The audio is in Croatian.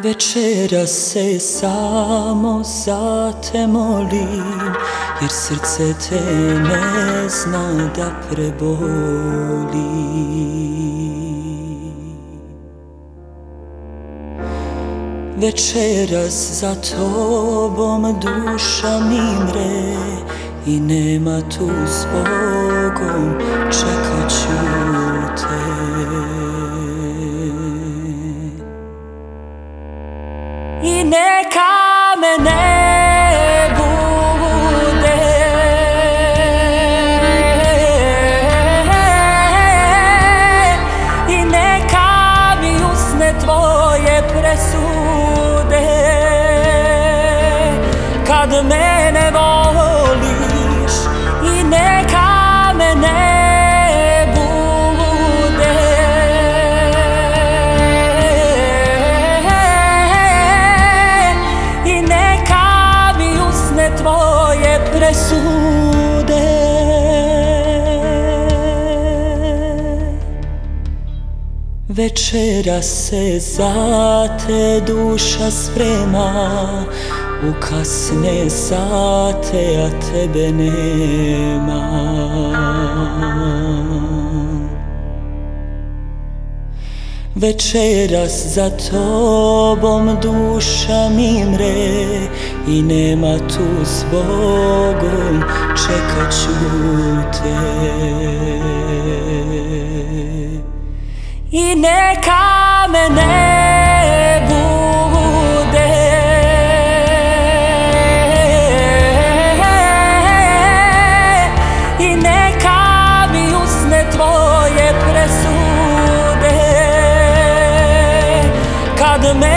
Večeras se samo za te molim, jer srce te ne zna da preboli. Večeras za tobom duša mi mre i nema tu s Bogom, čekat ću te. I neka me ne bude, i neka mi usne tvoje presude, kad me ne voliš. I neka me ne bude, i neka mi usne tvoje presude. Večeras se za te duša sprema, u kasne sate, a tebe nema. Večeras za tobom duša mi mre i nema tu s Bogom, čekat ću te. I neka me ne bude, i neka mi usne tvoje presude, kad me